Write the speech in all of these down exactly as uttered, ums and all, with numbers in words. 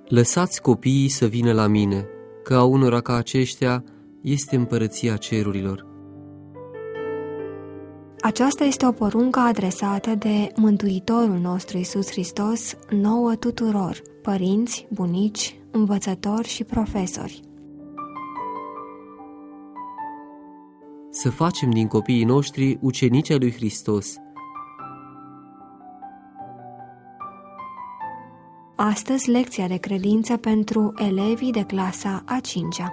Lăsați copiii să vină la mine, că a unora ca aceștia este împărăția cerurilor. Aceasta este o poruncă adresată de Mântuitorul nostru Iisus Hristos nouă tuturor, părinți, bunici, învățători și profesori. Să facem din copiii noștri ucenici ai lui Hristos. Astăzi, lecția de credință pentru elevii de clasa a cincea.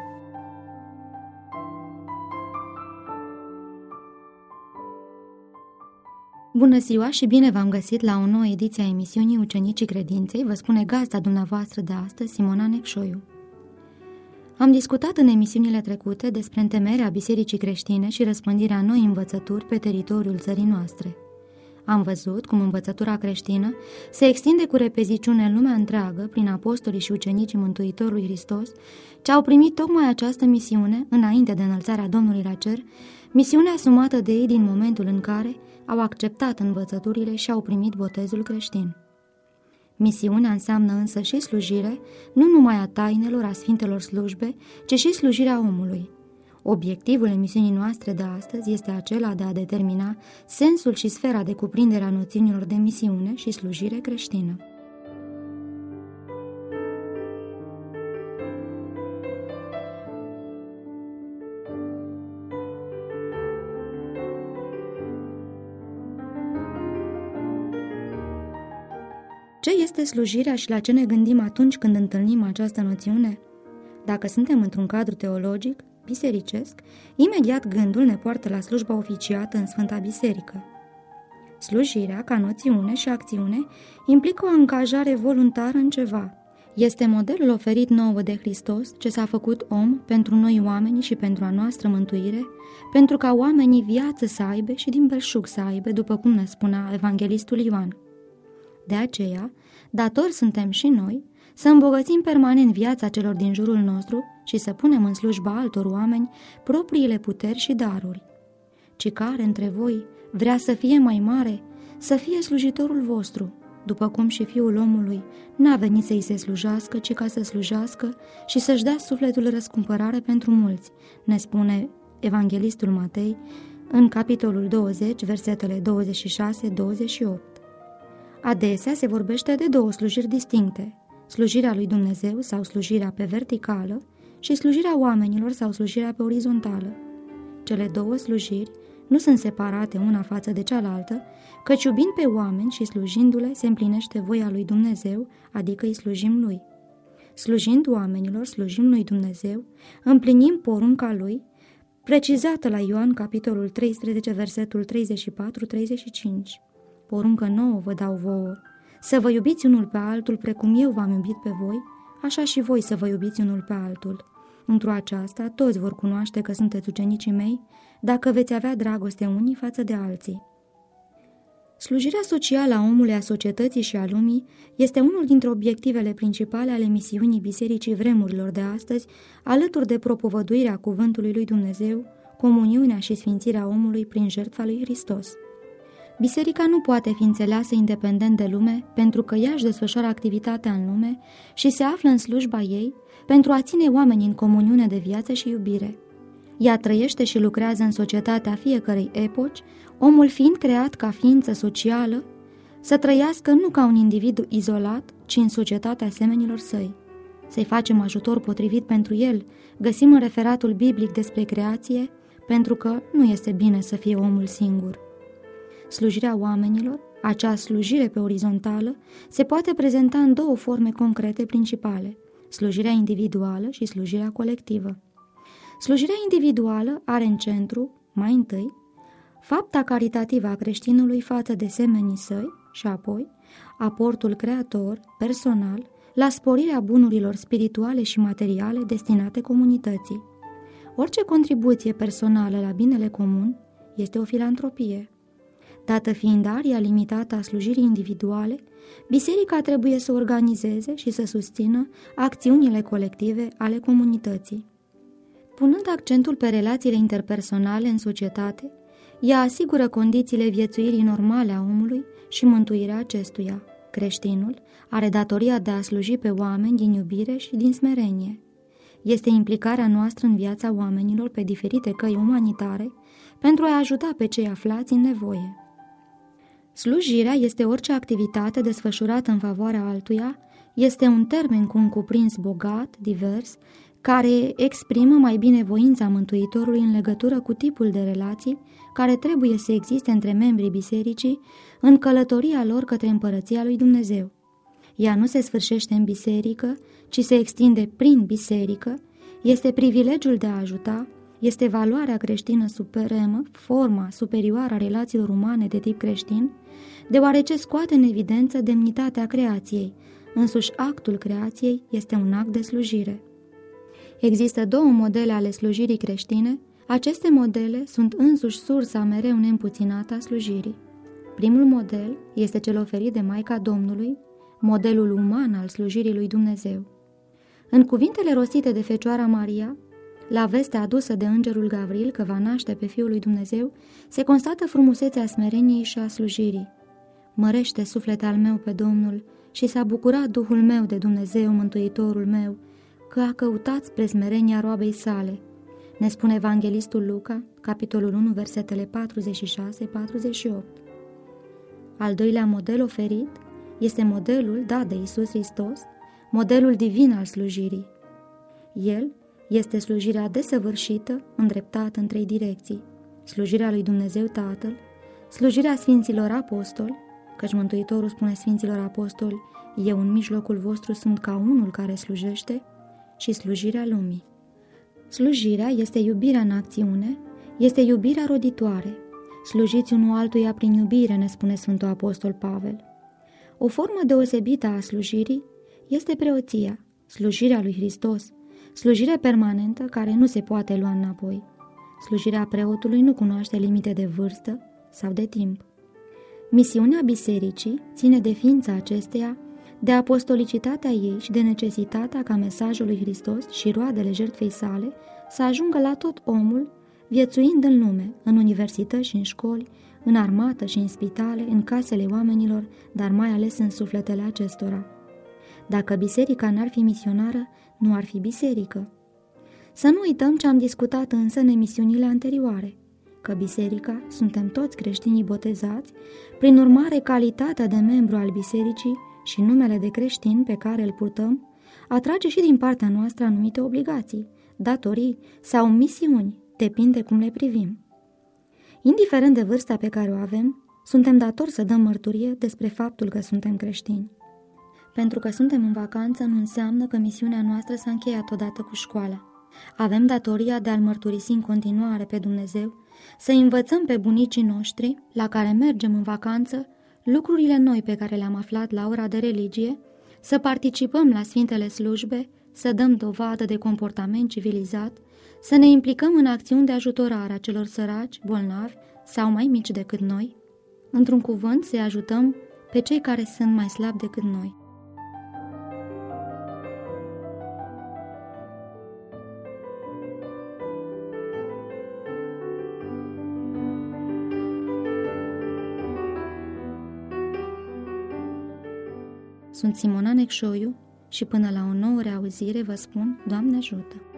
Bună ziua și bine v-am găsit la o nouă ediție a emisiunii Ucenicii Credinței, vă spune gazda dumneavoastră de astăzi, Simona Necșoiu. Am discutat în emisiunile trecute despre întemeierea bisericii creștine și răspândirea noi învățături pe teritoriul țării noastre. Am văzut cum învățătura creștină se extinde cu repeziciune în lumea întreagă prin apostolii și ucenicii Mântuitorului Hristos, ce au primit tocmai această misiune înainte de înălțarea Domnului la cer, misiune asumată de ei din momentul în care au acceptat învățăturile și au primit botezul creștin. Misiunea înseamnă însă și slujire, nu numai a tainelor, a sfintelor slujbe, ci și slujirea omului. Obiectivul emisiunii noastre de astăzi este acela de a determina sensul și sfera de cuprindere a noțiunilor de misiune și slujire creștină. Ce este slujirea și la ce ne gândim atunci când întâlnim această noțiune? Dacă suntem într-un cadru teologic, bisericesc, imediat gândul ne poartă la slujba oficiată în Sfânta Biserică. Slujirea, ca noțiune și acțiune, implică o angajare voluntară în ceva. Este modelul oferit nouă de Hristos, ce s-a făcut om pentru noi oameni și pentru a noastră mântuire, pentru ca oamenii viață să aibă și din belșug să aibă, după cum ne spunea evanghelistul Ioan. De aceea, datori suntem și noi să îmbogățim permanent viața celor din jurul nostru și să punem în slujba altor oameni propriile puteri și daruri. Ci care între voi vrea să fie mai mare, să fie slujitorul vostru, după cum și Fiul omului n-a venit să-i se slujească, ci ca să slujească și să-și dea sufletul răscumpărare pentru mulți, ne spune evanghelistul Matei în capitolul douăzeci, versetele douăzeci și șase douăzeci și opt. Adesea se vorbește de două slujiri distincte, slujirea lui Dumnezeu sau slujirea pe verticală și slujirea oamenilor sau slujirea pe orizontală. Cele două slujiri nu sunt separate una față de cealaltă, căci iubind pe oameni și slujindu-le se împlinește voia lui Dumnezeu, adică îi slujim lui. Slujind oamenilor, slujim lui Dumnezeu, împlinim porunca lui, precizată la Ioan capitolul treisprezece, versetul treizeci și patru treizeci și cinci. Poruncă nouă vă dau vouă, să vă iubiți unul pe altul precum eu v-am iubit pe voi, așa și voi să vă iubiți unul pe altul. Într-o aceasta toți vor cunoaște că sunteți ucenicii mei, dacă veți avea dragoste unii față de alții. Slujirea socială a omului, a societății și a lumii este unul dintre obiectivele principale ale misiunii Bisericii vremurilor de astăzi, alături de propovăduirea cuvântului lui Dumnezeu, comuniunea și sfințirea omului prin jertfa lui Hristos. Biserica nu poate fi înțeleasă independent de lume, pentru că ea își desfășoară activitatea în lume și se află în slujba ei pentru a ține oamenii în comuniune de viață și iubire. Ea trăiește și lucrează în societatea fiecărei epoci, omul fiind creat ca ființă socială, să trăiască nu ca un individ izolat, ci în societatea semenilor săi. Să-i facem ajutor potrivit pentru el, găsim în referatul biblic despre creație, pentru că nu este bine să fie omul singur. Slujirea oamenilor, acea slujire pe orizontală, se poate prezenta în două forme concrete principale, slujirea individuală și slujirea colectivă. Slujirea individuală are în centru, mai întâi, fapta caritativă a creștinului față de semenii săi și apoi aportul creator, personal, la sporirea bunurilor spirituale și materiale destinate comunității. Orice contribuție personală la binele comun este o filantropie. Dată fiind aria limitată a slujirii individuale, biserica trebuie să organizeze și să susțină acțiunile colective ale comunității. Punând accentul pe relațiile interpersonale în societate, ea asigură condițiile viețuirii normale a omului și mântuirea acestuia. Creștinul are datoria de a sluji pe oameni din iubire și din smerenie. Este implicarea noastră în viața oamenilor pe diferite căi umanitare pentru a ajuta pe cei aflați în nevoie. Slujirea este orice activitate desfășurată în favoarea altuia, este un termen cu un cuprins bogat, divers, care exprimă mai bine voința Mântuitorului în legătură cu tipul de relații care trebuie să existe între membrii bisericii în călătoria lor către împărăția lui Dumnezeu. Ea nu se sfârșește în biserică, ci se extinde prin biserică, este privilegiul de a ajuta, este valoarea creștină supremă, forma superioară a relațiilor umane de tip creștin, deoarece scoate în evidență demnitatea creației. Însuși actul creației este un act de slujire. Există două modele ale slujirii creștine. Aceste modele sunt însuși sursa mereu neîmpuținată a slujirii. Primul model este cel oferit de Maica Domnului, modelul uman al slujirii lui Dumnezeu. În cuvintele rostite de Fecioara Maria, la vestea adusă de îngerul Gavril că va naște pe Fiul lui Dumnezeu, se constată frumusețea smereniei și a slujirii. Mărește suflete al meu pe Domnul și s-a bucurat Duhul meu de Dumnezeu, Mântuitorul meu, că a căutat spre smerenia roabei sale, ne spune evanghelistul Luca, capitolul unu, versetele patruzeci și șase patruzeci și opt. Al doilea model oferit este modelul dat de Iisus Hristos, modelul divin al slujirii. El este slujirea desăvârșită, îndreptată în trei direcții: slujirea lui Dumnezeu Tatăl, slujirea Sfinților Apostoli, căci Mântuitorul spune Sfinților Apostoli, eu în mijlocul vostru sunt ca unul care slujește, și slujirea lumii. Slujirea este iubirea în acțiune, este iubirea roditoare. Slujiți unul altuia prin iubire, ne spune Sfântul Apostol Pavel. O formă deosebită a slujirii este preoția, slujirea lui Hristos, slujire permanentă care nu se poate lua înapoi. Slujirea preotului nu cunoaște limite de vârstă sau de timp. Misiunea bisericii ține de ființa acesteia, de apostolicitatea ei și de necesitatea ca mesajul lui Hristos și roadele jertfei sale să ajungă la tot omul, viețuind în lume, în universități și în școli, în armată și în spitale, în casele oamenilor, dar mai ales în sufletele acestora. Dacă biserica n-ar fi misionară, nu ar fi biserică. Să nu uităm ce am discutat însă în emisiunile anterioare, că biserica suntem toți creștinii botezați, prin urmare calitatea de membru al bisericii și numele de creștin pe care îl purtăm atrage și din partea noastră anumite obligații, datorii sau misiuni, depinde cum le privim. Indiferent de vârsta pe care o avem, suntem datori să dăm mărturie despre faptul că suntem creștini. Pentru că suntem în vacanță nu înseamnă că misiunea noastră s-a încheiat odată cu școala. Avem datoria de a-L mărturisi în continuare pe Dumnezeu, să învățăm pe bunicii noștri, la care mergem în vacanță, lucrurile noi pe care le-am aflat la ora de religie, să participăm la Sfintele Slujbe, să dăm dovadă de comportament civilizat, să ne implicăm în acțiuni de ajutorare a celor săraci, bolnavi sau mai mici decât noi, într-un cuvânt să ajutăm pe cei care sunt mai slabi decât noi. Sunt Simona Necșoiu și până la o nouă reauzire vă spun, Doamne ajută!